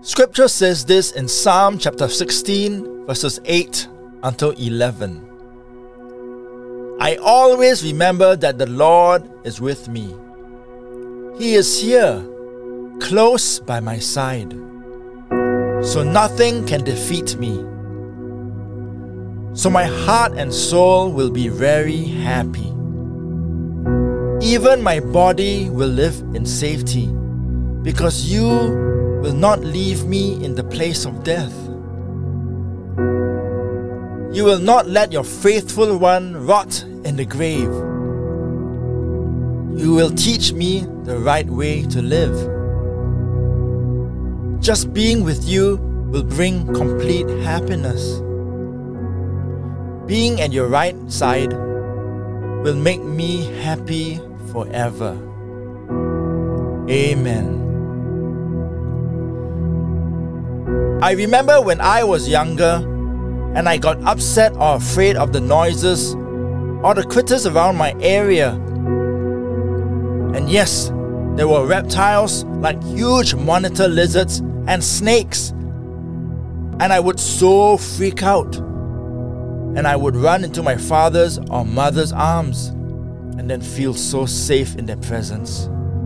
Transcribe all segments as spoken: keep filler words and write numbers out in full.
Scripture says this in Psalm chapter sixteen, verses eight until eleven. I always remember that the Lord is with me. He is here, close by my side, so nothing can defeat me. So my heart and soul will be very happy. Even my body will live in safety, because you will not leave me in the place of death. You will not let your faithful one rot in the grave. You will teach me the right way to live. Just being with you will bring complete happiness. Being at your right side will make me happy forever. Amen. I remember when I was younger and I got upset or afraid of the noises or the critters around my area. And yes, there were reptiles like huge monitor lizards and snakes. And I would so freak out. And I would run into my father's or mother's arms and then feel so safe in their presence.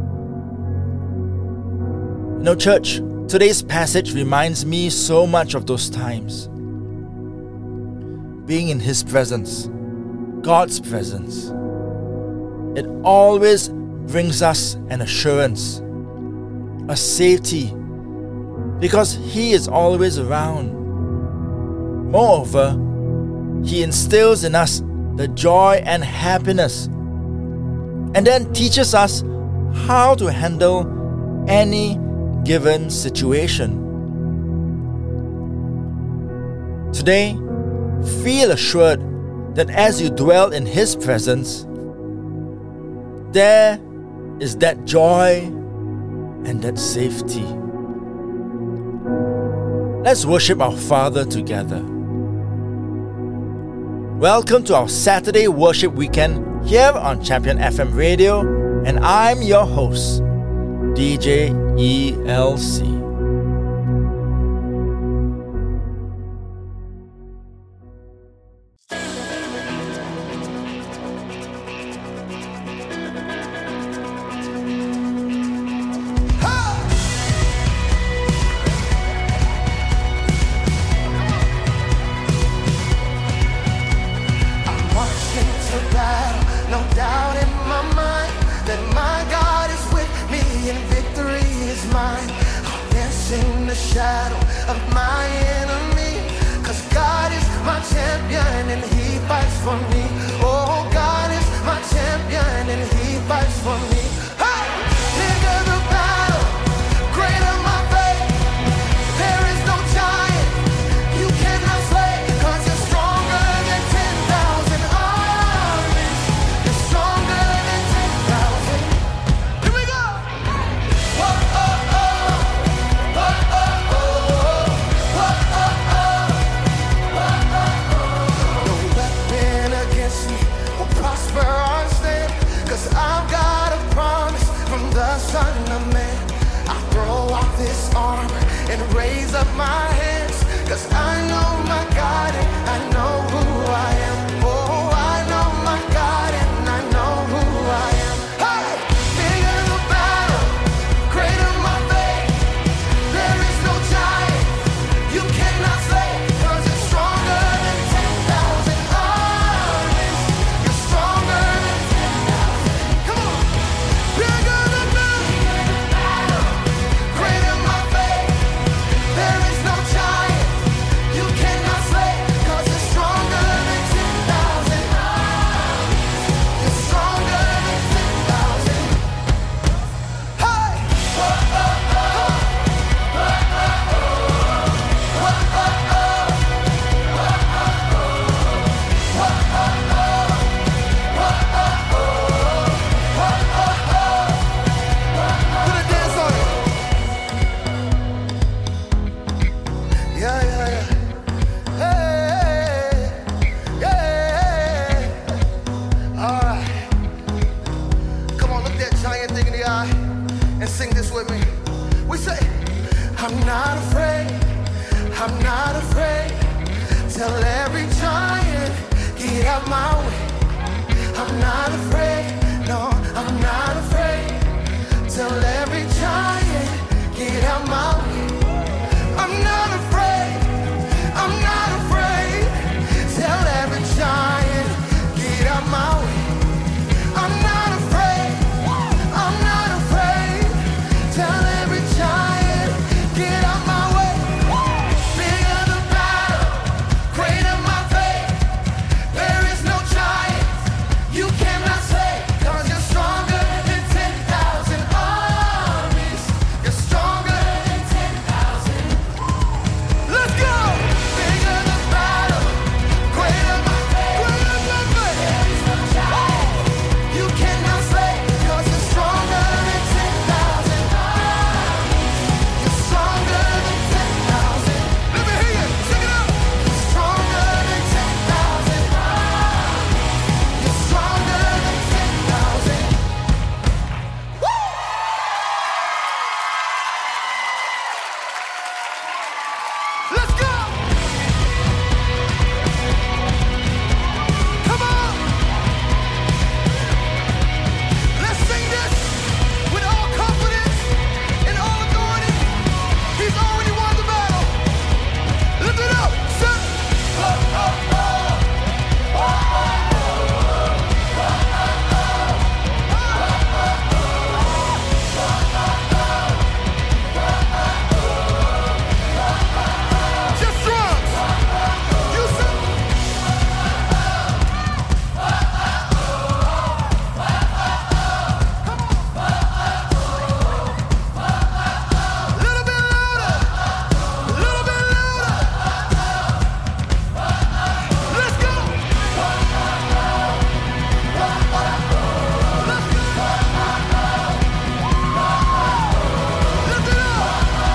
You know, church, today's passage reminds me so much of those times. Being in His presence, God's presence, it always brings us an assurance, a safety, because He is always around. Moreover, He instills in us the joy and happiness, and then teaches us how to handle any given situation. Today, feel assured that as you dwell in His presence, there is that joy and that safety. Let's worship our Father together. Welcome to our Saturday worship weekend here on Champion F M Radio, and I'm your host, D J E L C. Shadow of my enemy, 'cause God is my champion and He fights for me. Oh, God is my champion and He fights for me. Hey, bigger the battle, greater my faith. There is no giant you cannot slay, 'cause you're stronger than ten thousand armies. You're stronger than ten thousand. Here we go. Whoa, oh, oh. I've got a promise from the Son of Man. I throw off this armor and raise up my hands, 'cause I know my God and I know who I am. Oh, I know my God and I know who I am. Hey! Bigger the battle, greater my faith. There is no giant you cannot slay, 'cause you're stronger than ten thousand armies. You're stronger than ten thousand. Come on. Bigger the battle, greater my faith. There is no giant you cannot slay, 'cause you're stronger than ten thousand armies. You're stronger than ten thousand. Hey! Whoa, oh, oh. Whoa, oh, oh. Whoa, oh, oh. Whoa, oh, oh. Whoa, oh, oh. Whoa, oh, oh. Whoa, oh, oh. Put a dance on it. Yeah, yeah, yeah. Hey, yeah. All right. Come on, look that giant thing in the eye and sing this with me. We say, I'm not afraid, I'm not afraid. Tell every giant, get out my way. I'm not afraid, no, I'm not afraid. Tell every giant, get out my way. I'm not afraid, I'm not afraid. Tell every giant, get out my way. I'm not afraid, I'm not afraid. Tell every giant, get out my way. Bigger the battle, greater my faith. There is no giant you cannot slay, 'cause you're stronger than ten thousand armies. You're stronger than ten thousand. Let's go! Bigger the battle, greater my faith. Greater my faith. There is no giant you cannot slay, 'cause you're stronger than ten thousand armies. You're stronger than ten thousand. Let me hear you. Sing it out. You're stronger than ten thousand armies. You're stronger than ten thousand. Woo! Let's go! Come on! Let's sing this with all confidence and all authority. He's already won the battle. Lift it up. Set. Oh, oh, oh. Just drums. You sing. Little bit louder. Little bit louder. Let's go. Let's go. Lift it up.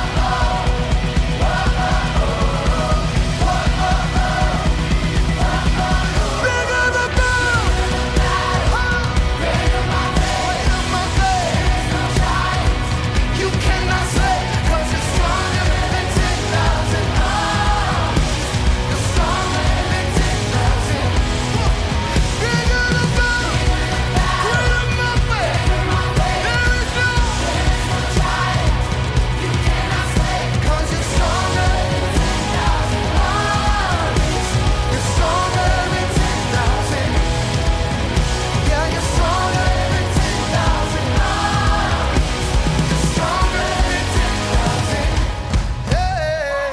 Bigger the battle. Greater my faith. You cannot slay, 'cause you're stronger than ten thousand armies. You're stronger than ten thousand. Bigger the battle. Greater my faith. There is no giant you cannot slay, 'cause you're stronger than ten thousand armies. You're stronger than ten thousand. Yeah, you're stronger than ten thousand armies. You're stronger than ten thousand. Yeah.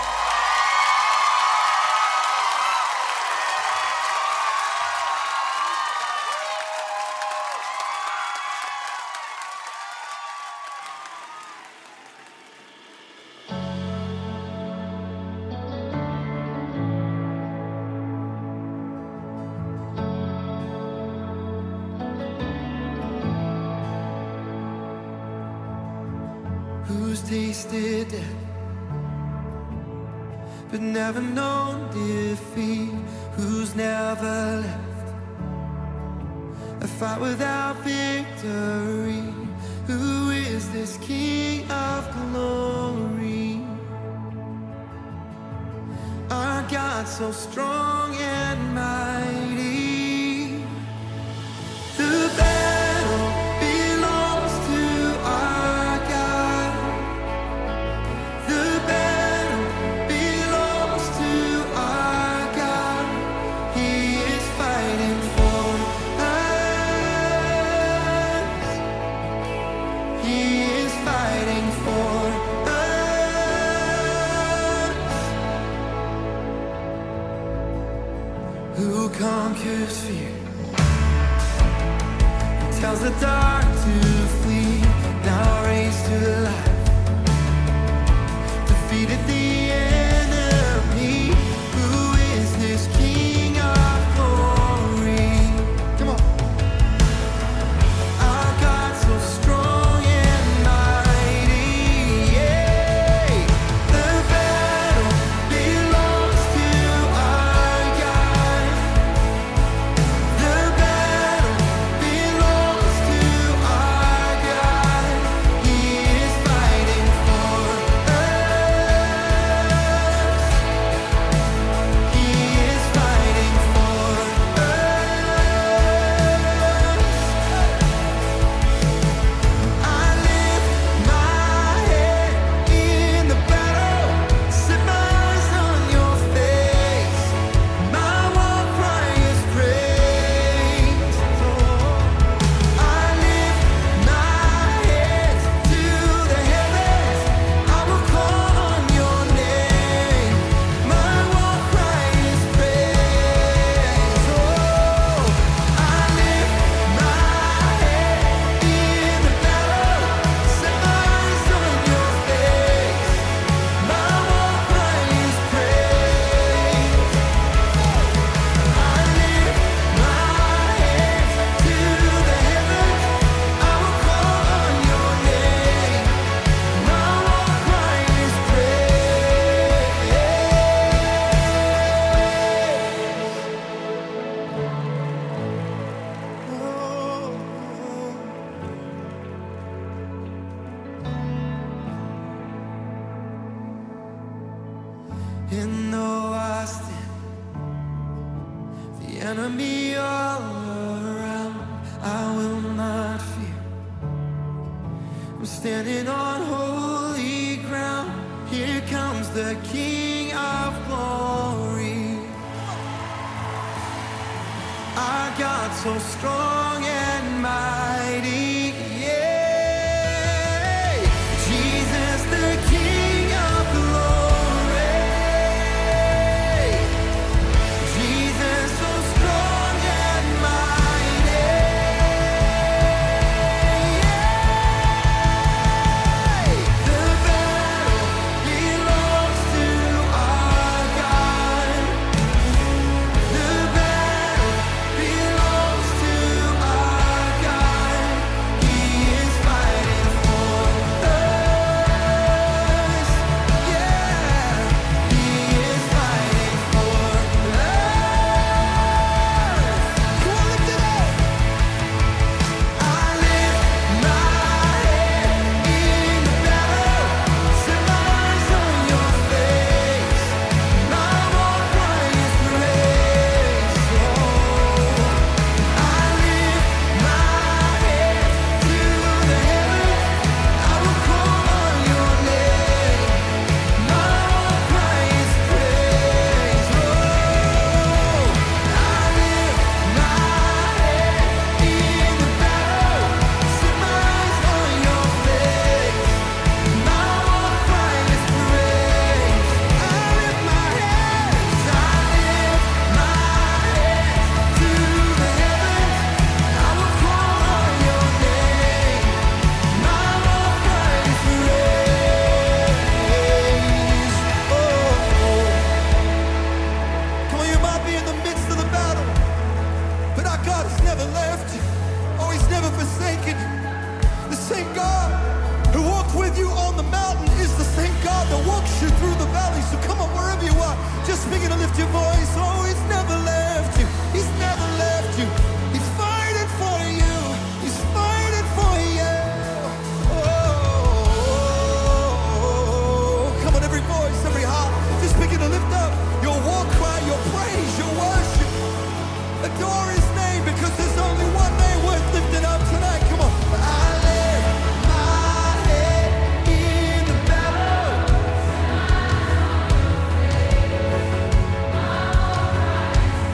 Who's tasted death, but never known defeat? Who's never left a fight without victory? Who is this King of glory? Our God so strong and mighty. The battle belongs to our God. The battle belongs to our God. He is fighting for us. He is fighting for us. Who conquers fear? Tells the dark to flee. Now raised to life. Defeated the enemy. Who is this King of glory? Come on. Our God so strong and mighty. Yeah. The battle belongs to our God. The battle belongs to our enemy all around, I will not fear. I'm standing on holy ground. Here comes the King of glory. Our God so strong and mighty, yeah. Jesus the King of glory. Jesus so strong and mighty, yeah. The battle belongs to our God. The battle belongs to our God. He is fighting for us. Yeah, He is fighting for us. Come on, lift it up. I lift my head in the battle, set my eyes on your face. My one cry is praise. Oh, I lift my head to the heavens. I will call on your name. My one cry is praise. Oh, I lift my head in the battle, set my eyes on your face. My one cry is praise. I lift my hands, I lift my hands to the heavens. I will call on your name. My one cry is praise. Oh, come on, you might be in the midst of the battle, but our God has never left you. Oh, He's never forsaken you. The same God who walked with you on the mountain is the same God that walks you through the valley. So come on, wherever you are, just begin to lift your voice. Oh, He's never left you. He's never left you. He's fighting for you. He's fighting for you. Oh, come on, every voice, every heart, just begin to lift up your war cry, your praise, your worship. Adore His name, because there's only one name worth lifting up tonight. Come on. I lift my head in the battle.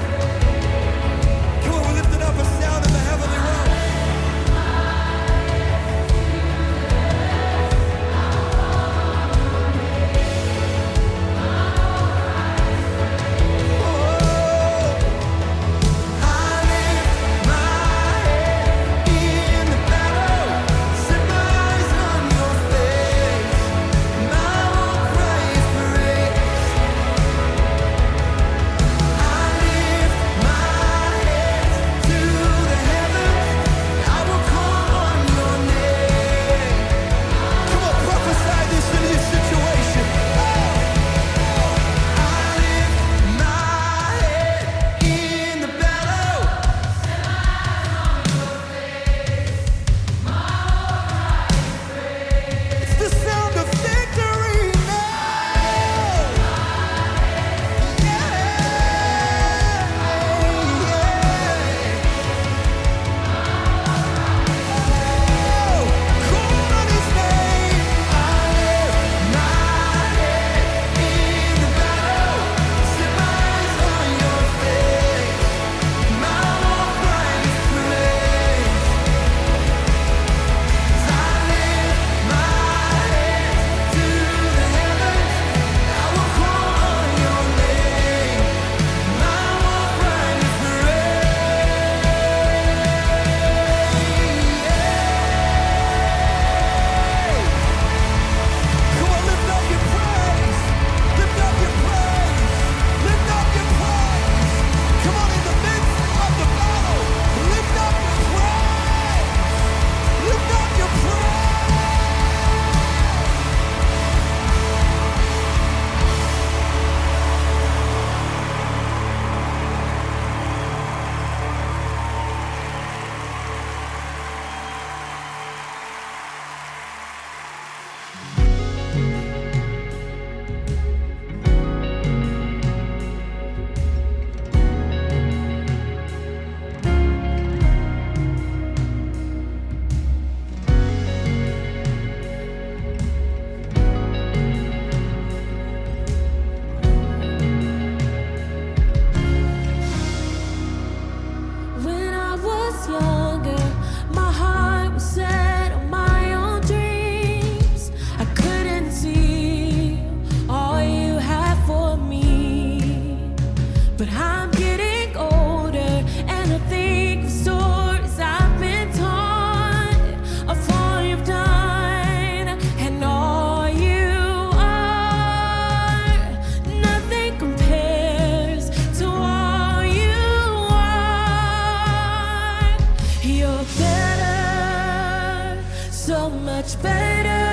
so much better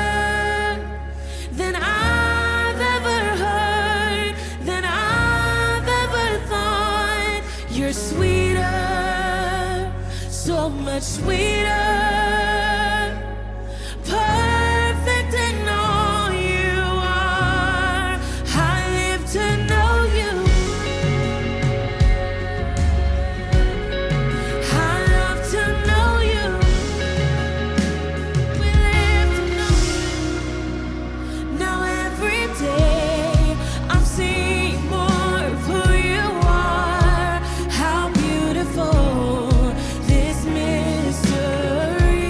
than I've ever heard, than I've ever thought. You're sweeter, so much sweeter, perfect in all you are. I live to know you. I love to know you. We live to know you. Now every day I'm seeing more of who you are. How beautiful this mystery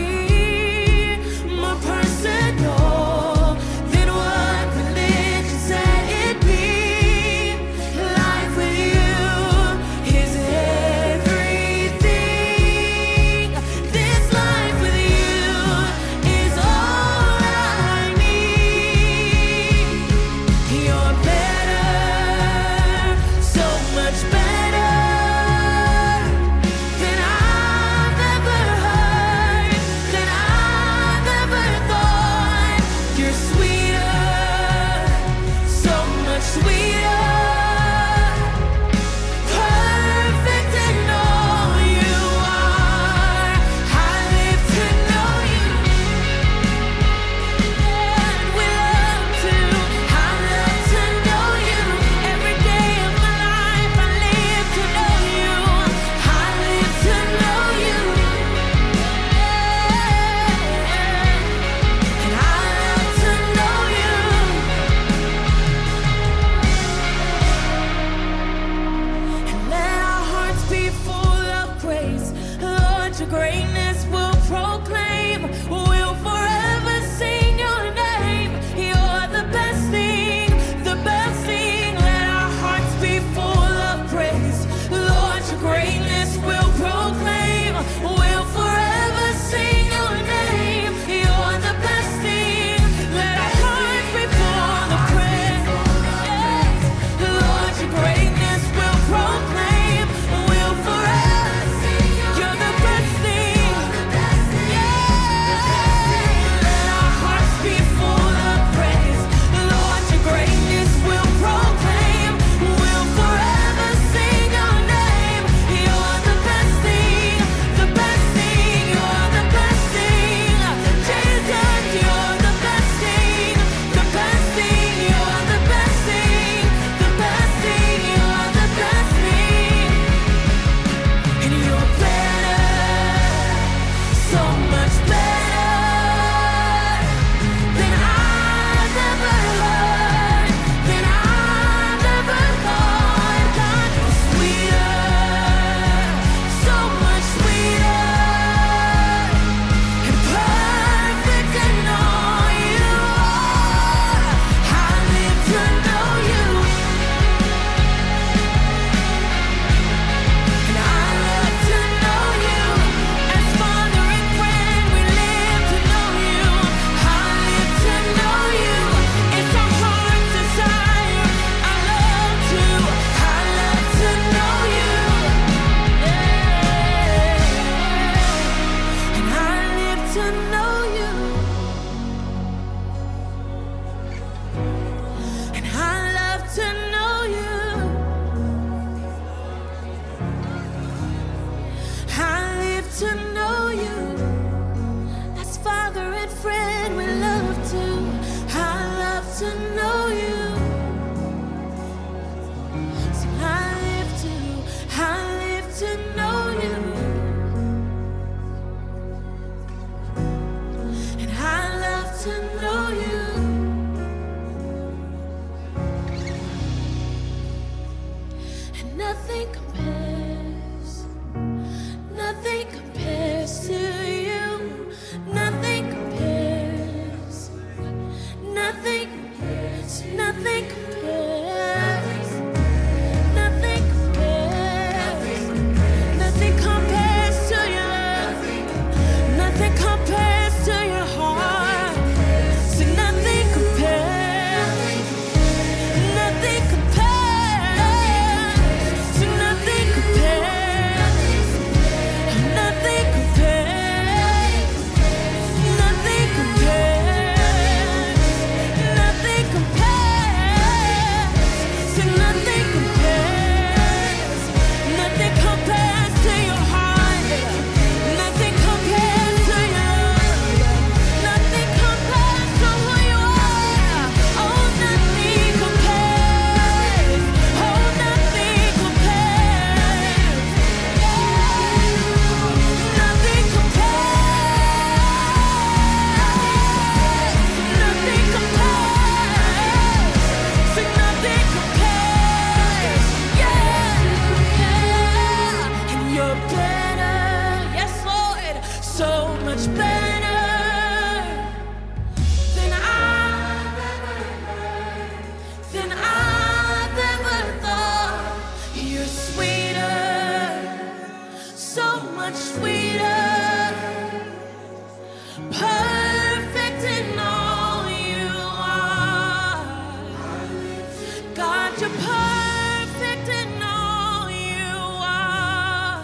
perfect in all you are. God, you're perfect in all you are.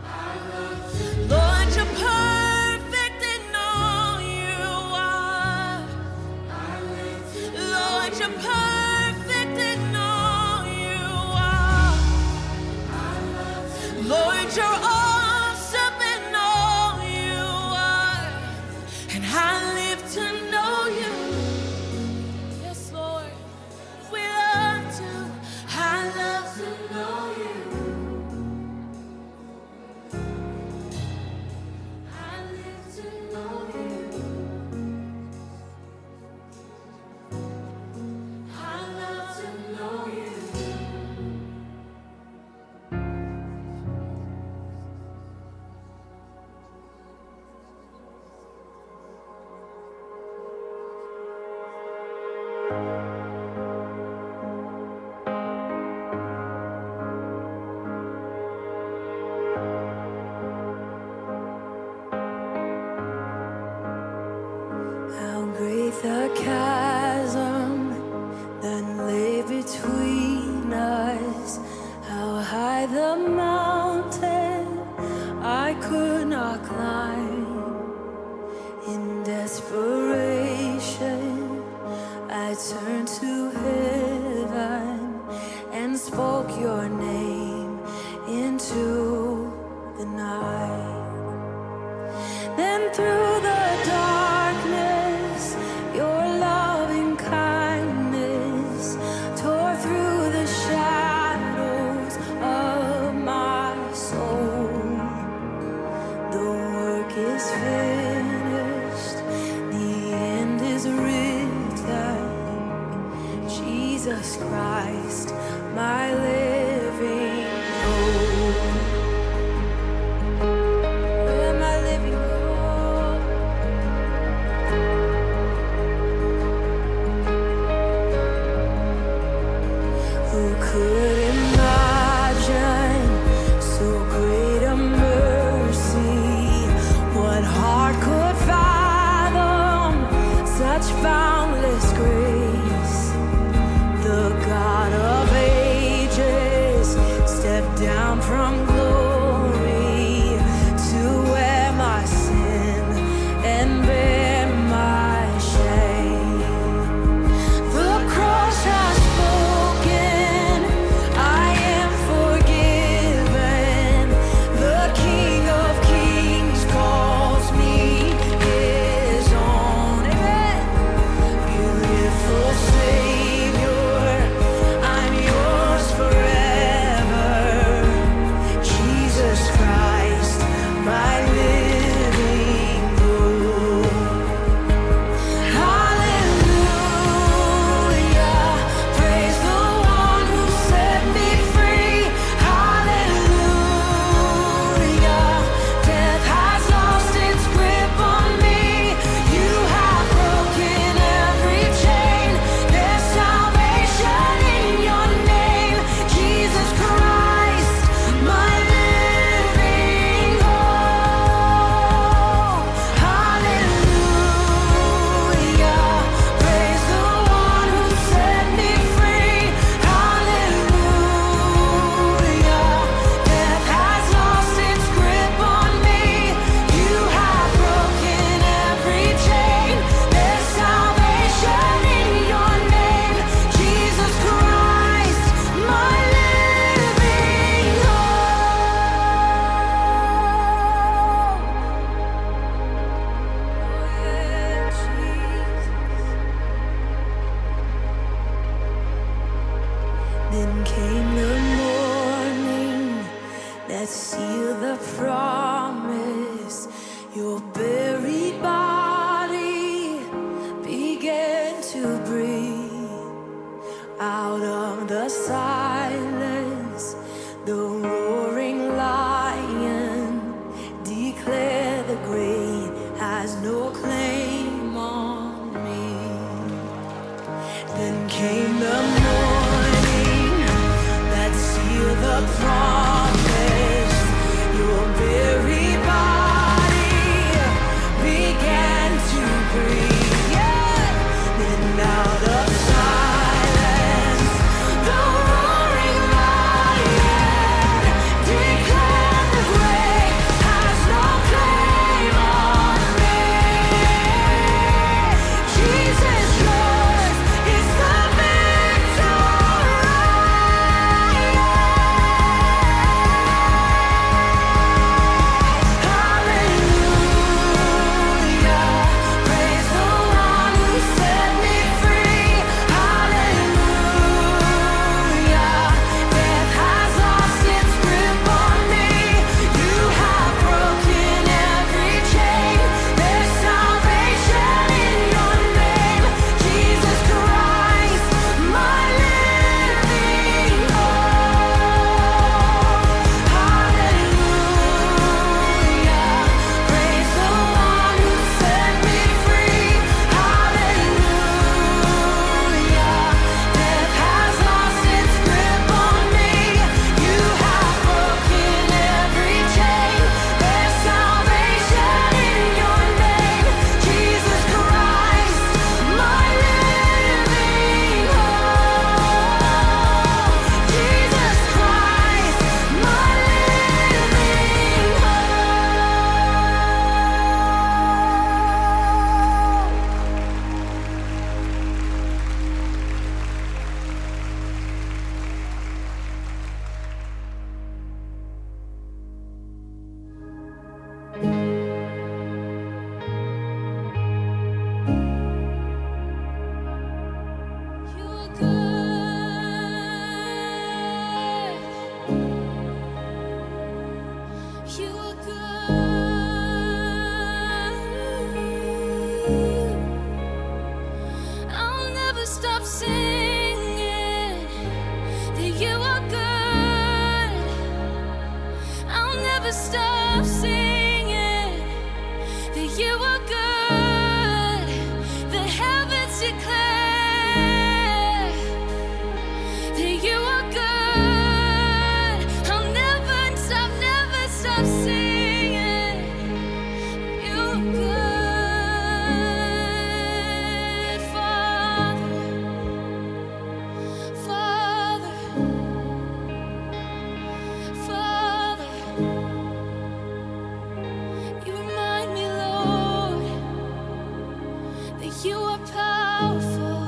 Lord, you're perfect in all you are. Lord, you're perfect in all you are. Lord, you're awesome in all you are. And I live to know you. Yes, Lord, we love to. I love to know you. I live to know you. I love to know you. How great the chasm that lay between us. How high the mountain I could not climb. In desperation, I turned to heaven and spoke your name into the night. Then through the darkness, your loving kindness tore through the shadows of my soul. The work is finished, the end is written. Jesus Christ, my living hope. Oh, my living hope. Who could imagine so great a mercy? What heart could fathom such boundless grace? The God of ages stepped down from glory to wear my sin and bear my shame. The cross has spoken, I am forgiven. The King of Kings calls me his own. Amen. Beautiful Savior, I'm yours forever. You are powerful.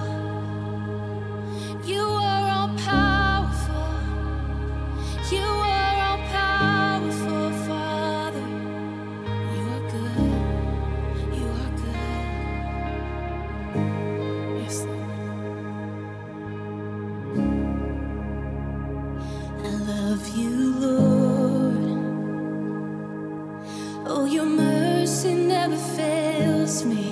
You are all powerful. You are all powerful, Father. You are good. You are good. Yes, Lord. I love you, Lord. Oh, your mercy never fails me.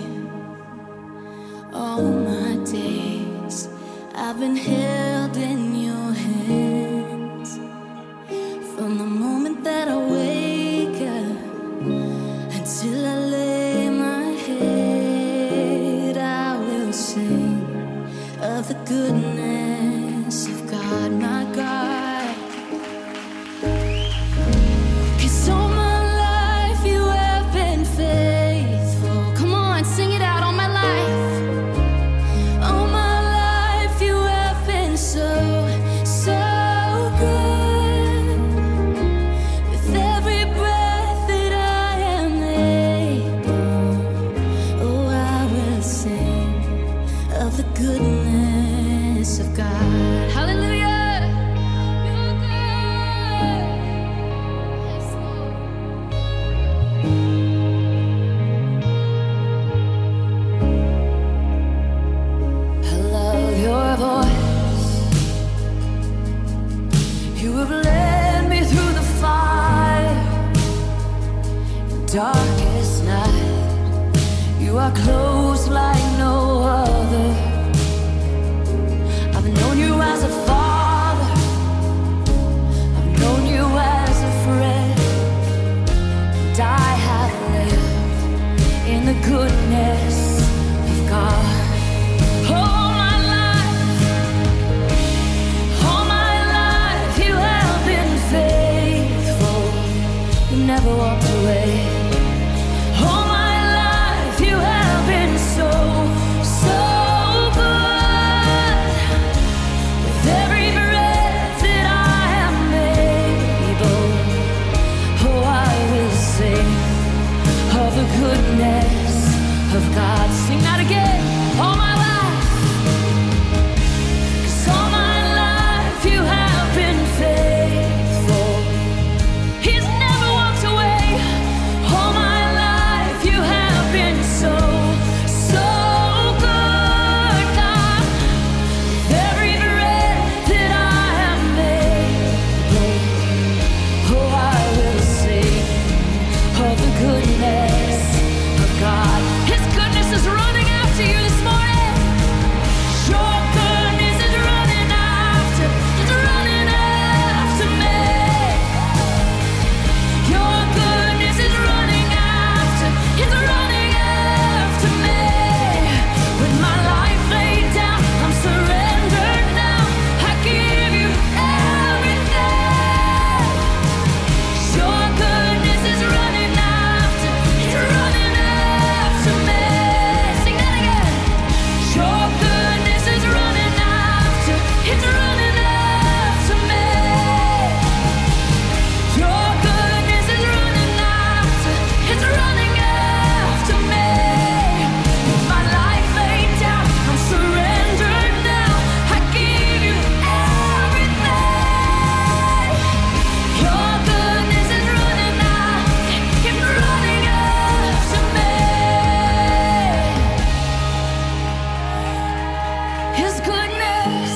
All my days I've been held in your hands. From the moment that I wake up until I lay my head, I will sing of the goodness of God, my God. 'Cause all my life you have been faithful. Come on, sing it out. All my life, all my life you have been so, so good. With every breath that I am able, oh, I will sing of the goodness of God. Hallelujah. You're good. Yes, Lord. I love your voice. You have led me through the fire, darkest night. You are close like no other. I've known you as a father. I've known you as a friend. And I have lived in the goodness of God. All my life, all my life, you have been faithful. You never walked away. All my life, you have been so, so good. With every breath that I am able, oh, I will sing of the goodness of God. Sing that again. All my life, 'cause all my life you have been faithful. He's never walked away. All my life you have been so, so good, God. With every breath that I am able, oh, I will sing of the goodness of God. His goodness is running after you this morning. Your goodness is running after, it's running after me. Your goodness is running after, it's running after me. With my life laid down, I'm surrendered now. I give you everything. Your goodness is running after, it's running after me. Sing that again. Your goodness is running after, it's running after me. Your goodness is running after, it's running after me. With my life laid down, I'm surrendered now. I give you everything. Your goodness is running after, it's running after me. His goodness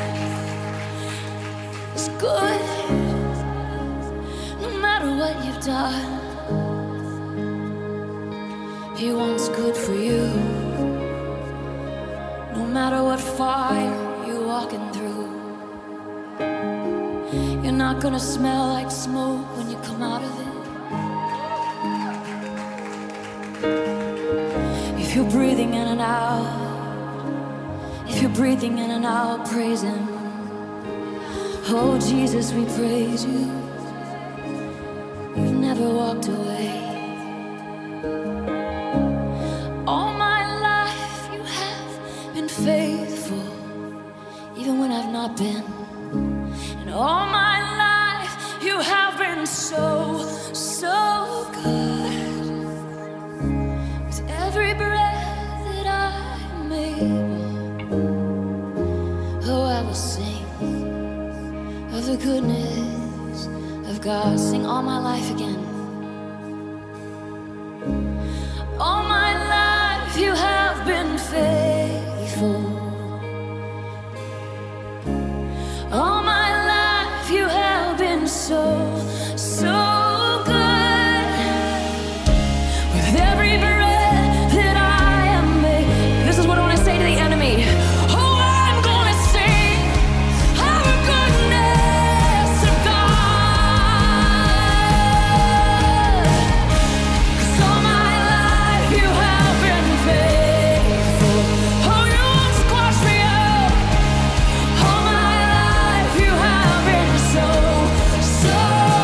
is good. No matter what you've done, He wants good for you. No matter what fire you're walking through, you're not gonna smell like smoke when you come out of it. If you're breathing in and out, if you're breathing in and out, praise Him. Oh, Jesus, we praise you. You've never walked away. All my life you have been faithful, even when I've not been. And all my life you have been so, so good. With every breath that I Oh, I will sing of the goodness of God. Sing all my life again. All my life you have been faithful. All my life you have been so, so good. With every breath that I am made, this is what I want to say to the enemy. Oh, I'm gonna sing of the goodness of God. 'Cause all my life you have been faithful. Oh, you won't squash me up. All my life you have been so, so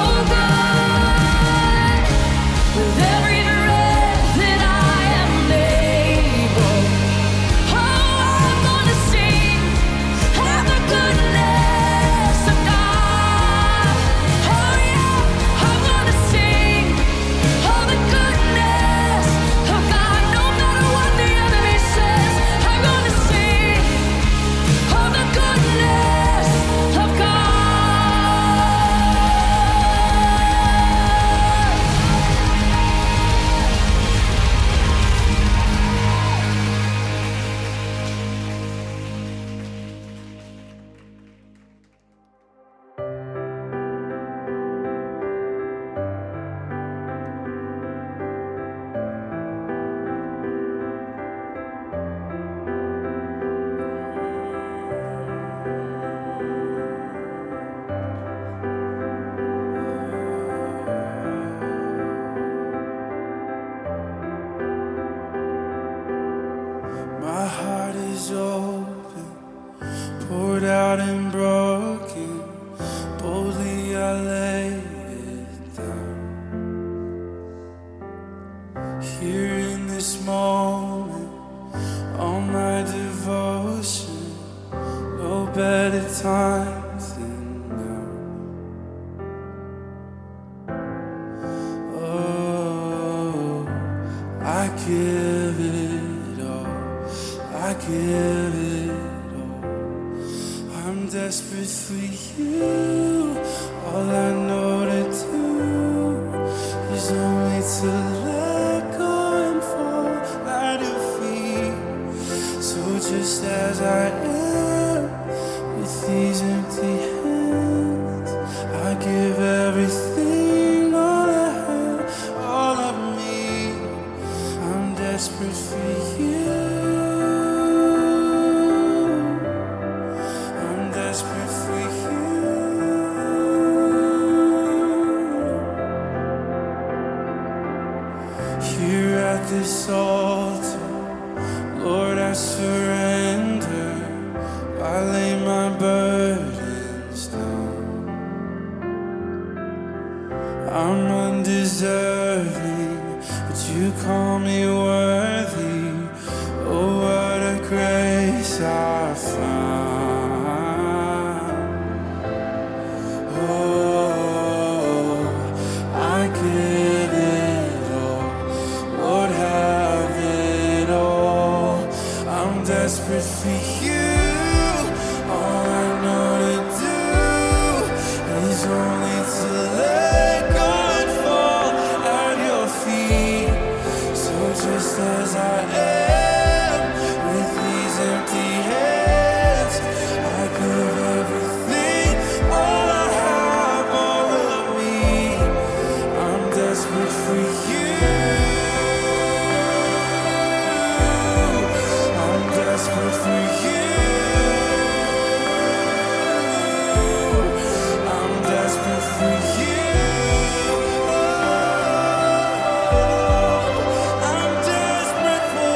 good. With every breath that I am able, oh, I'm gonna sing of the goodness of God. Oh yeah, I'm gonna sing of the goodness of God. No matter what the enemy says, I'm gonna sing of the goodness of God. My heart is open, poured out and broken. Boldly I lay it down. Here in this moment, all my devotion, no better time than now. Oh, I give it all. I give it all. I'm desperate for you. All I know to do is only to let go and fall at your feet. So just as I am, with these empty hands, I give everything, all I have, all of me. I'm desperate for you. I'm desperate for you. Here at this altar, Lord, I surrender. I lay my burdens down. I'm undeserving, but you call me worthy. Oh, what a grace I found. Oh, I give it all. Lord, have it all. I'm desperate for you. All I know to do is only to let go and fall at your feet. So just as I am, with these empty hands, I give everything, all I have, all of me. I'm desperate for you. I'm desperate for you. I'm desperate for you. I'm desperate for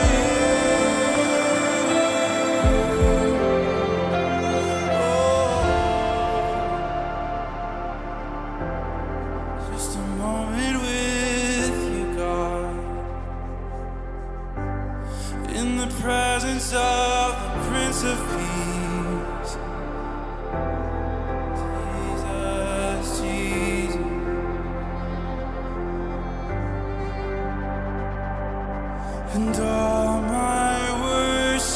you. Just a moment with you, God. In the presence of the Prince of Peace. Jesus, Jesus. And all my worship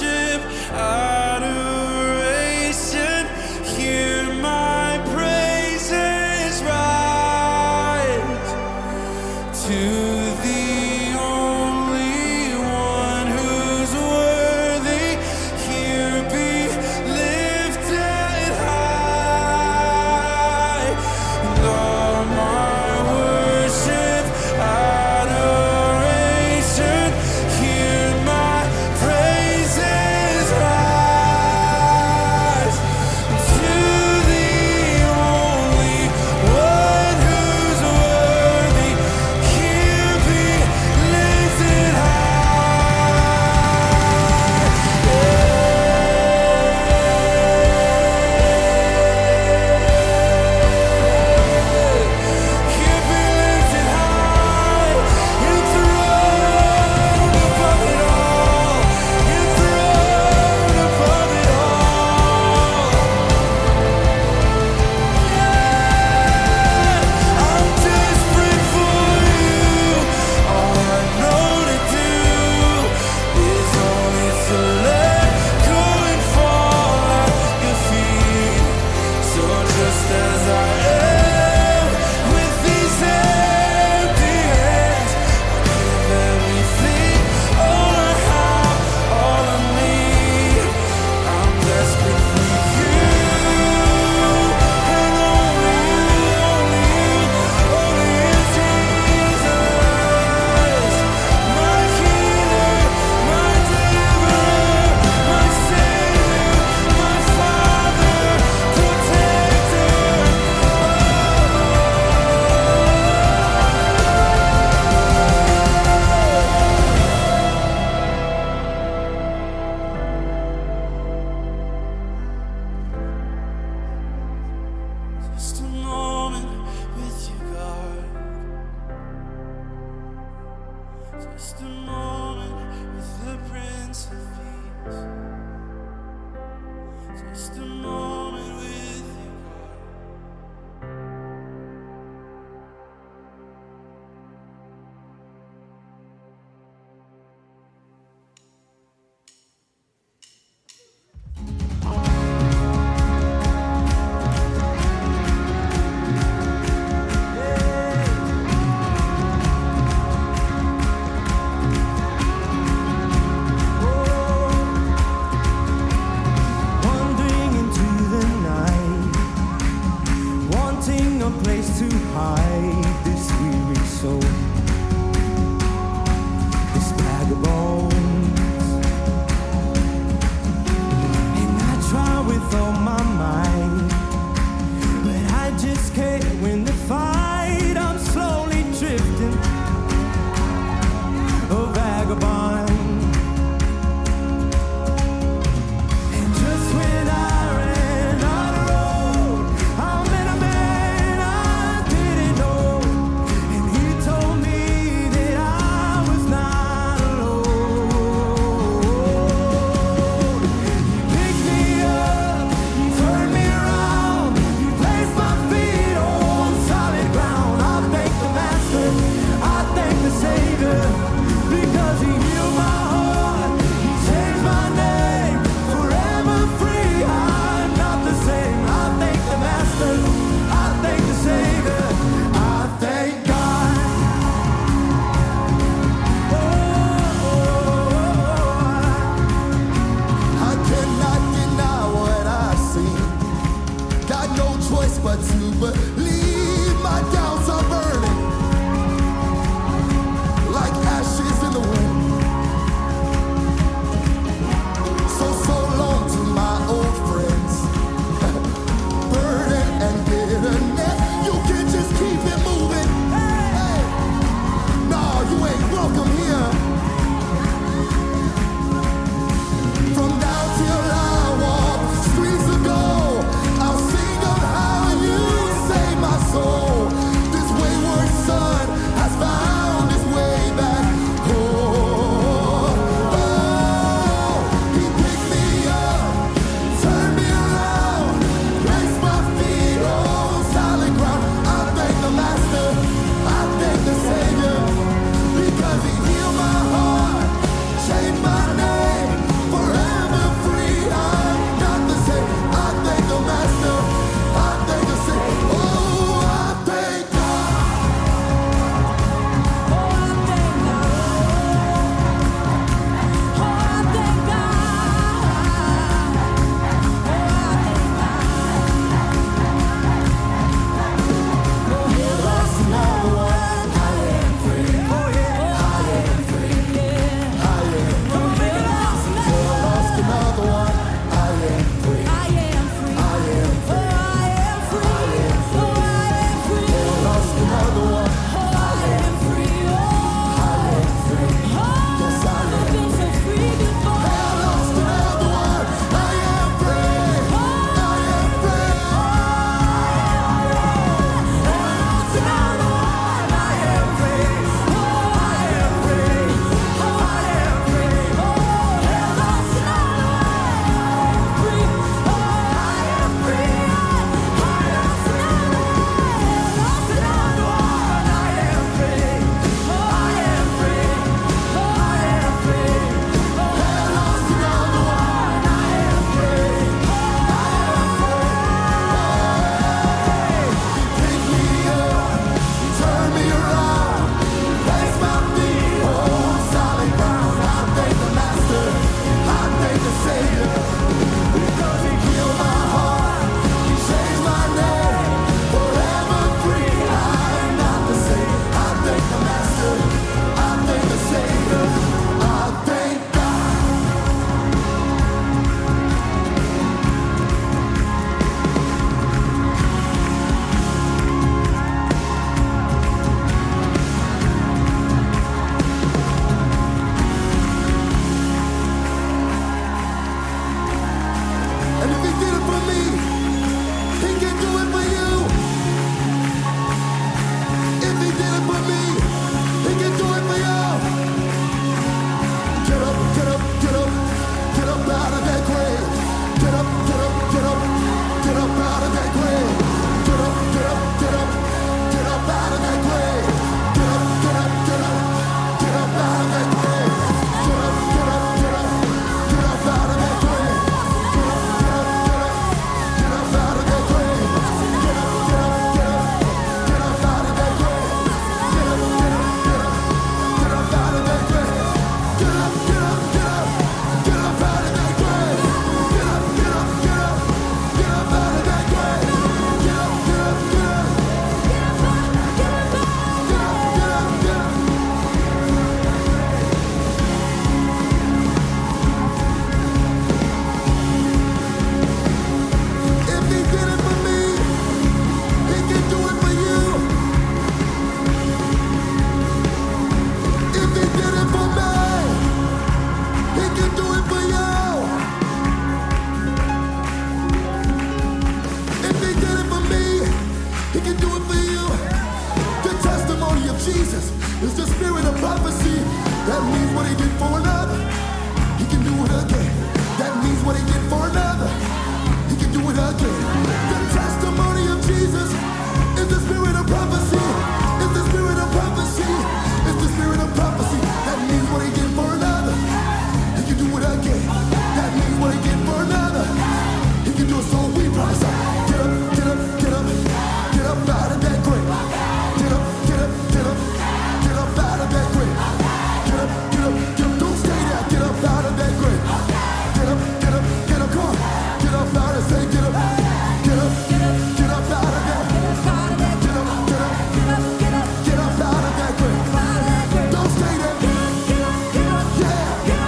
again. That means what he did for another, he can do it, so we prophesy. Get up, get up, get up, get up out of that grave. Get up, get up, get up, get up out of that grave. Get up, get up, get up, don't stay there. Get up out of that grave. Get up, get up, get up, come on. Get up out and say, get up, get up, get up out of that. Get up, get up, get up, get up out of that grave. Don't stay there. Yeah.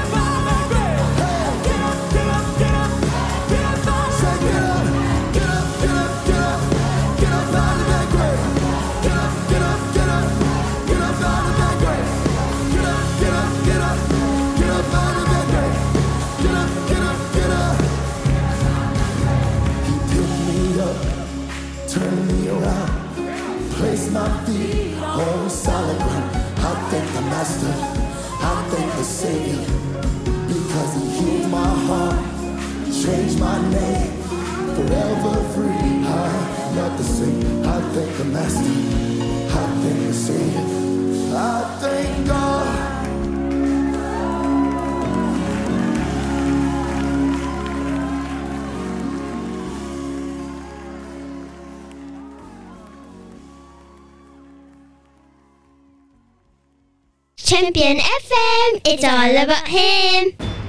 Say get up, get up, get up, get up, get up out of that grave. Get up, get up, get up, get up out of that grave. Get up, get up, get up, get up out of that grave. Get up, get up, get up. He picked me up, turned me around, placed my feet on solid ground. I thank the Master, I thank the Savior, because he healed my heart, changed my name, forever free. I'm not the same. I thank the Master, I thank the Savior, I thank God. Champion F M, it's all about him.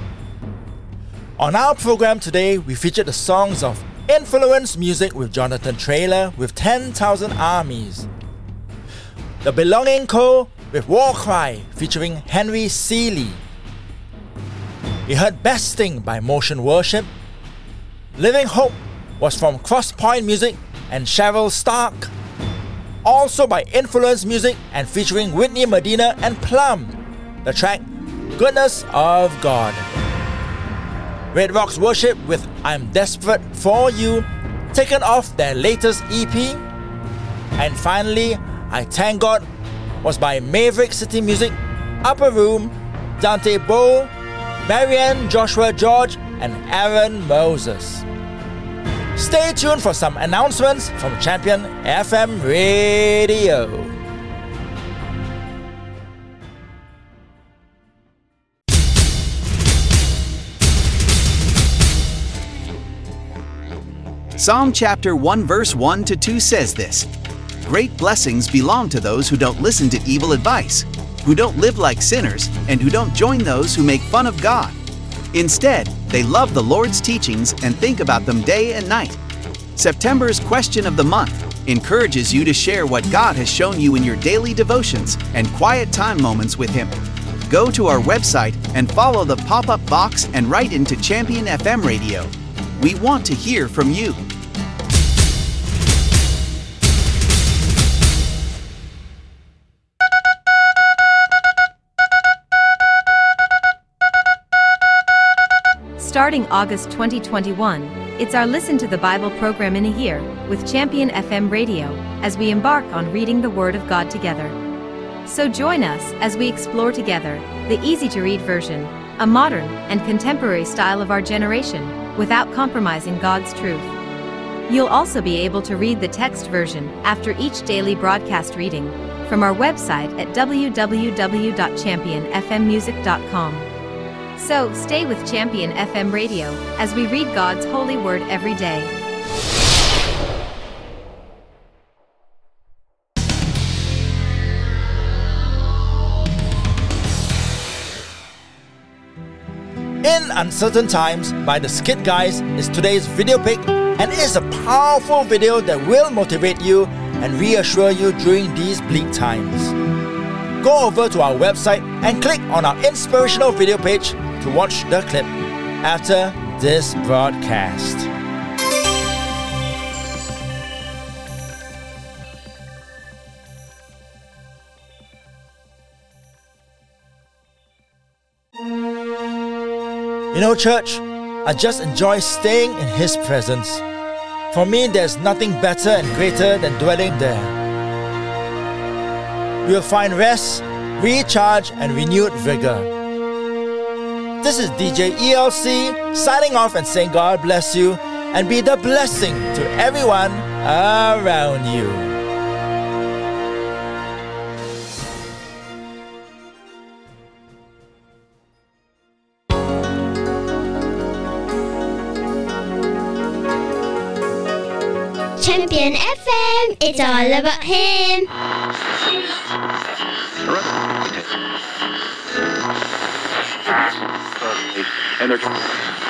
On our program today, we featured the songs of Influence Music with Jonathan Traylor with ten thousand Armies, The Belonging Co. with War Cry featuring Henry Seeley. We heard Besting by Motion Worship. Living Hope was from Crosspoint Music and Cheryl Stark. Also by Influence Music and featuring Whitney Medina and Plum, the track Goodness of God. Red Rocks Worship with I'm Desperate For You, taken off their latest E P. And finally, I Thank God was by Maverick City Music, Upper Room, Dante Bowe, Marianne Joshua George, and Aaron Moses. Stay tuned for some announcements from Champion F M Radio. Psalm chapter one verse one to two says this: Great blessings belong to those who don't listen to evil advice, who don't live like sinners, and who don't join those who make fun of God. Instead, they love the Lord's teachings and think about them day and night. September's Question of the Month encourages you to share what God has shown you in your daily devotions and quiet time moments with Him. Go to our website and follow the pop-up box and write into Champion F M Radio. We want to hear from you. Starting August twenty twenty-one, it's our Listen to the Bible program in a year with Champion F M Radio as we embark on reading the Word of God together. So join us as we explore together the easy-to-read version, a modern and contemporary style of our generation, without compromising God's truth. You'll also be able to read the text version after each daily broadcast reading from our website at w w w dot champion f m music dot com. So, stay with Champion F M Radio as we read God's holy word every day. In Uncertain Times by the Skit Guys is today's video pick, and is a powerful video that will motivate you and reassure you during these bleak times. Go over to our website and click on our inspirational video page to watch the clip after this broadcast. You know, church, I just enjoy staying in His presence. For me, there's nothing better and greater than dwelling there. You'll find rest, recharge, and renewed vigor. This is D J E L C signing off and saying God bless you and be the blessing to everyone around you. Champion F M, it's all about Him. And they're